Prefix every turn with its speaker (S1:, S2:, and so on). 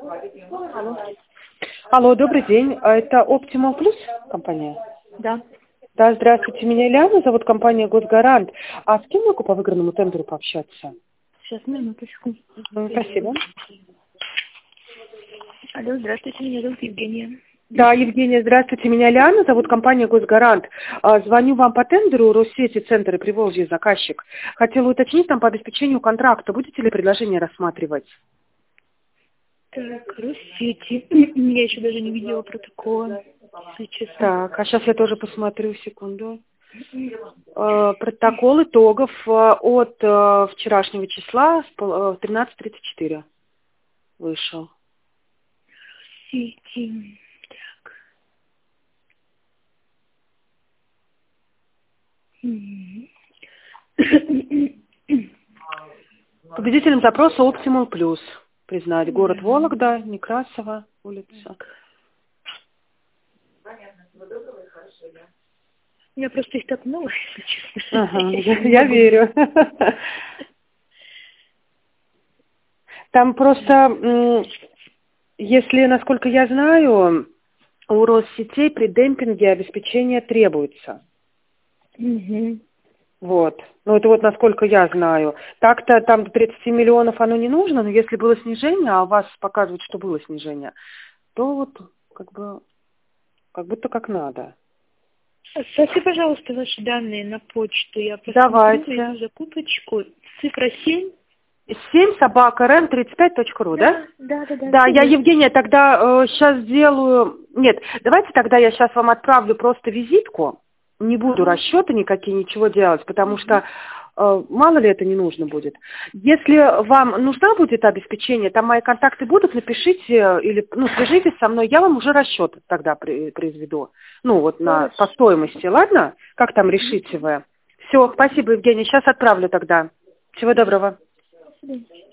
S1: Алло.
S2: Алло, добрый день. Это Optimal Plus компания?
S1: Да.
S2: Да, здравствуйте. Меня Ляна зовут, компания Госгарант. А с кем могу по выигранному тендеру пообщаться?
S1: Сейчас, минуточку.
S2: Спасибо.
S1: Алло, здравствуйте, меня зовут Евгения.
S2: Да, Евгения, здравствуйте. Меня Ляна зовут, компания Госгарант. Звоню вам по тендеру Россети, Центр и Приволжье, заказчик. Хотела уточнить там по обеспечению контракта. Будете ли предложение рассматривать?
S1: Так, Россети. Я еще даже не видела протокола, если честно.
S2: Так, а сейчас я тоже посмотрю, секунду. Протокол итогов от вчерашнего числа в 13:34 вышел.
S1: Россети. Так.
S2: Победителем запроса Optimal Plus признали. Город Вологда, Некрасова, улица.
S1: У меня просто их так много, если честно.
S2: Ага, я верю. Там просто, если, насколько я знаю, у Россетей при демпинге обеспечение требуется.
S1: Угу.
S2: Вот. Ну, это вот насколько я знаю. Так-то там до 30 миллионов оно не нужно, но если было снижение, а у вас показывает, что было снижение, то вот как будто как надо.
S1: Оставьте, пожалуйста, ваши данные на почту. Я
S2: Давайте.
S1: просмотрю эту закупочку. Цифра 7.
S2: 7@rm35.ru, да?
S1: Да.
S2: Да, я, Евгения, тогда сейчас сделаю... Нет, давайте тогда я сейчас вам отправлю просто визитку. Не буду расчеты никакие, ничего делать, потому что мало ли это не нужно будет. Если вам нужна будет обеспечение, там мои контакты будут, напишите или свяжитесь со мной, я вам уже расчет тогда произведу. Вот по стоимости, ладно? Как там решите вы? Все, спасибо, Евгения, сейчас отправлю тогда. Всего доброго.
S1: До свидания.